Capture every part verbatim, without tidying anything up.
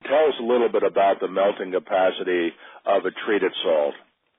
tell us a little bit about the melting capacity of a treated salt.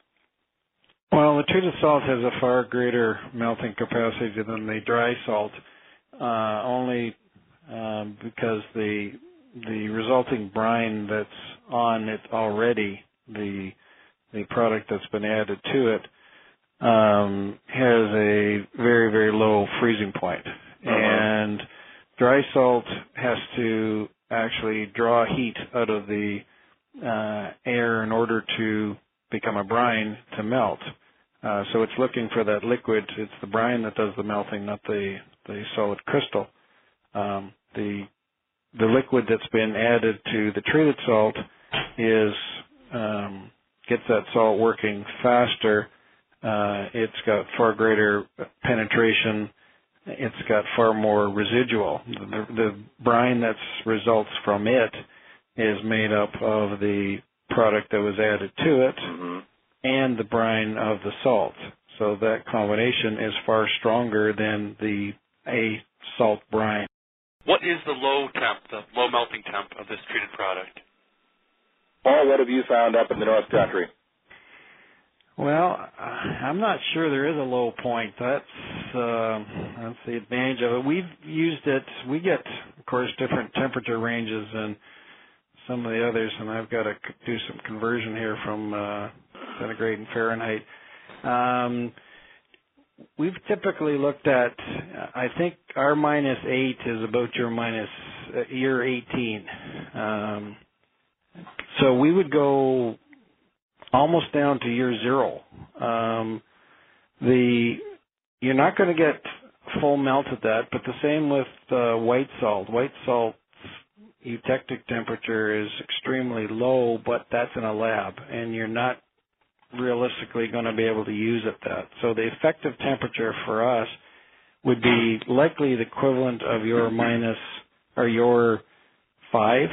Well, the treated salt has a far greater melting capacity than the dry salt, uh, only um, because the the resulting brine that's on it already, the the product that's been added to it, um, has a very, very low freezing point. Uh-huh. And dry salt has to actually draw heat out of the uh, air in order to become a brine to melt. Uh, so it's looking for that liquid. It's the brine that does the melting, not the, the solid crystal. Um, the the liquid that's been added to the treated salt is um, gets that salt working faster. Uh, it's got far greater penetration. It's got far more residual. The, the brine that results from it is made up of the product that was added to it. Mm-hmm. And the brine of the salt. So that combination is far stronger than the A salt brine. What is the low temp, the low melting temp of this treated product? Paul, what have you found up in the North Country? Well, I'm not sure there is a low point. That's, uh, that's the advantage of it. We've used it. We get, of course, different temperature ranges than some of the others, and I've got to do some conversion here from uh, centigrade and Fahrenheit. Um, we've typically looked at, I think our minus eight is about your minus uh, year eighteen. Um, so we would go almost down to year zero. Um, the you're not going to get full melt at that, but the same with uh, white salt. White salt eutectic temperature is extremely low, but that's in a lab, and you're not realistically going to be able to use it that. So the effective temperature for us would be likely the equivalent of your minus or your five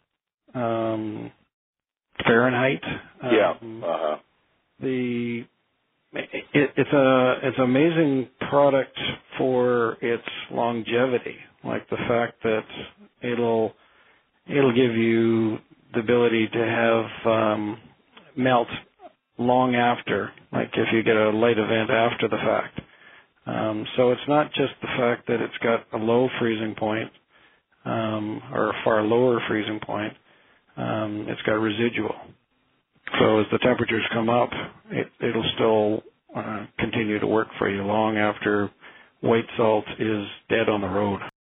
um, Fahrenheit. Yeah. Um, uh-huh. The it, it's a it's an amazing product for its longevity, like the fact that it'll it'll give you the ability to have um, melt long after, like if you get a light event after the fact. Um, so it's not just the fact that it's got a low freezing point um, or a far lower freezing point. Um, it's got residual. So as the temperatures come up, it, it'll still uh, continue to work for you long after white salt is dead on the road.